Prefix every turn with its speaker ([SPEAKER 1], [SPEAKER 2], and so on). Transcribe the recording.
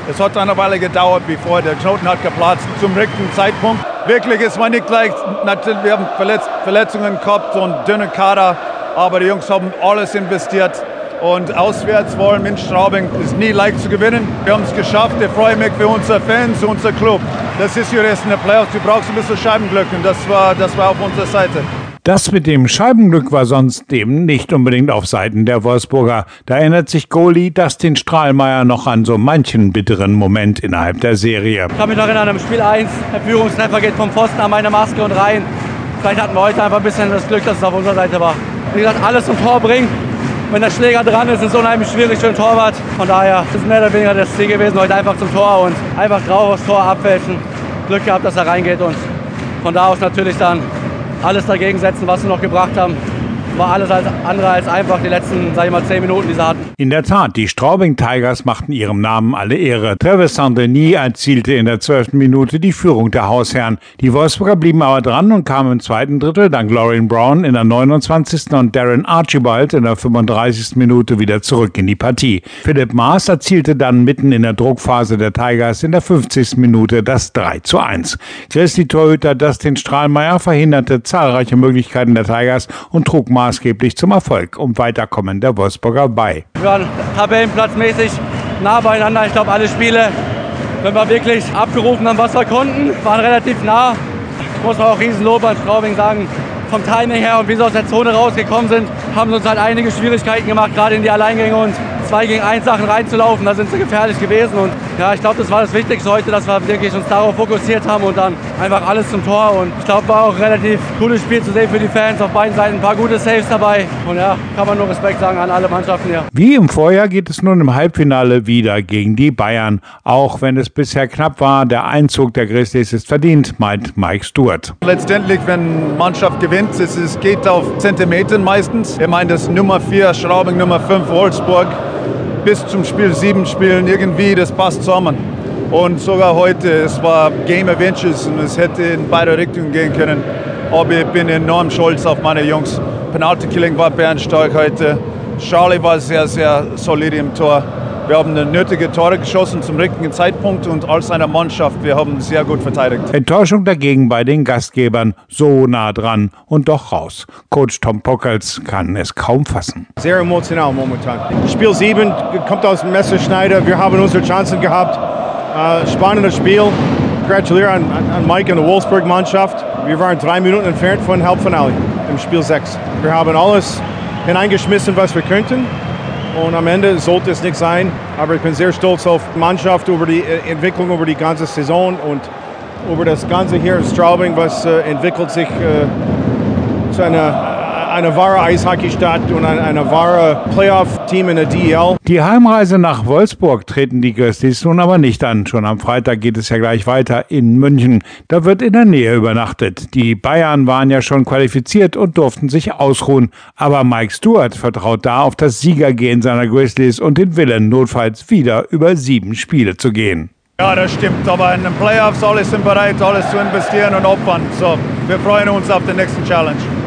[SPEAKER 1] Es hat eine Weile gedauert, bevor der Knoten hat geplatzt, zum richtigen Zeitpunkt. Wirklich, es war nicht leicht. Natürlich, wir haben Verletzungen gehabt und dünne Kader, aber die Jungs haben alles investiert. Und auswärts, vor allem in Straubing, ist nie leicht zu gewinnen. Wir haben es geschafft. Ich freue mich für unsere Fans, unser Club. Das ist hier erst in der Playoffs. Du brauchst ein bisschen Scheibenglück und das war auf unserer Seite.
[SPEAKER 2] Das mit dem Scheibenglück war sonst eben nicht unbedingt auf Seiten der Wolfsburger. Da erinnert sich Goalie Dustin Strahlmeier noch an so manchen bitteren Moment innerhalb der Serie.
[SPEAKER 3] Ich kann mich noch erinnern, im Spiel 1, der Führungstreffer geht vom Pfosten an meine Maske und rein. Vielleicht hatten wir heute einfach ein bisschen das Glück, dass es auf unserer Seite war. Wie gesagt, alles zum Tor bringen. Wenn der Schläger dran ist, ist es unheimlich schwierig für den Torwart. Von daher ist es mehr oder weniger das Ziel gewesen, heute einfach zum Tor und einfach drauf aufs Tor abfälschen. Glück gehabt, dass er reingeht und von da aus natürlich dann alles dagegen setzen, was wir noch gebracht haben. War alles andere als einfach die letzten, 10 Minuten, die sie hatten.
[SPEAKER 2] In der Tat, die Straubing Tigers machten ihrem Namen alle Ehre. Travis Saint-Denis erzielte in der 12. Minute die Führung der Hausherren. Die Wolfsburger blieben aber dran und kamen im zweiten Drittel dank Lauren Brown in der 29. und Darren Archibald in der 35. Minute wieder zurück in die Partie. Philipp Maas erzielte dann mitten in der Druckphase der Tigers in der 50. Minute das 3:1. Grizzly-Torhüter Dustin Strahlmeier verhinderte zahlreiche Möglichkeiten der Tigers und trug maßgeblich zum Erfolg und Weiterkommen der Wolfsburger bei.
[SPEAKER 3] Wir waren tabellenplatzmäßig nah beieinander. Ich glaube, alle Spiele, wenn wir wirklich abgerufen haben, was wir konnten, waren relativ nah. Muss man auch Riesenlob an Straubing sagen. Vom Timing her und wie sie aus der Zone rausgekommen sind, haben sie uns halt einige Schwierigkeiten gemacht, gerade in die Alleingänge und 2 gegen 1 Sachen reinzulaufen. Da sind sie gefährlich gewesen und ja, ich glaube, das war das Wichtigste heute, dass wir wirklich uns darauf fokussiert haben und dann einfach alles zum Tor. Und ich glaube, war auch ein relativ cooles Spiel zu sehen für die Fans. Auf beiden Seiten ein paar gute Saves dabei und ja, kann man nur Respekt sagen an alle Mannschaften hier.
[SPEAKER 2] Wie im Vorjahr geht es nun im Halbfinale wieder gegen die Bayern. Auch wenn es bisher knapp war, der Einzug der Grizzlies ist verdient, meint Mike Stewart.
[SPEAKER 1] Letztendlich, wenn Mannschaft gewinnt, es geht auf Zentimetern meistens. Ich meine, das Nummer 4 Straubing, Nummer 5 Wolfsburg bis zum Spiel 7 spielen irgendwie, das passt zusammen. Und sogar heute, es war Game of Inches und es hätte in beide Richtungen gehen können. Aber ich bin enorm stolz auf meine Jungs. Penalty-Killing war bärenstark heute. Charlie war sehr, sehr solide im Tor. Wir haben eine nötige Tore geschossen zum richtigen Zeitpunkt und als eine Mannschaft, wir haben sehr gut verteidigt.
[SPEAKER 2] Enttäuschung dagegen bei den Gastgebern, so nah dran und doch raus. Coach Tom Pockels kann es kaum fassen.
[SPEAKER 4] Sehr emotional momentan. Spiel 7 kommt aus dem Messerschneider, wir haben unsere Chancen gehabt. Spannendes Spiel. Gratuliere an Mike und die Wolfsburg-Mannschaft. Wir waren 3 Minuten entfernt von Halbfinale im Spiel 6. Wir haben alles hineingeschmissen, was wir könnten. Und am Ende sollte es nicht sein, aber ich bin sehr stolz auf die Mannschaft, über die Entwicklung über die ganze Saison und über das Ganze hier in Straubing, was entwickelt sich zu einer wahre Eishockeystadt und eine wahre Playoff-Team in der DEL.
[SPEAKER 2] Die Heimreise nach Wolfsburg treten die Grizzlies nun aber nicht an. Schon am Freitag geht es ja gleich weiter in München. Da wird in der Nähe übernachtet. Die Bayern waren ja schon qualifiziert und durften sich ausruhen. Aber Mike Stewart vertraut da auf das Siegergehen seiner Grizzlies und den Willen, notfalls wieder über 7 Spiele zu gehen.
[SPEAKER 1] Ja, das stimmt. Aber in den Playoffs, alle sind bereit, alles zu investieren und opfern. So, wir freuen uns auf die nächsten Challenge.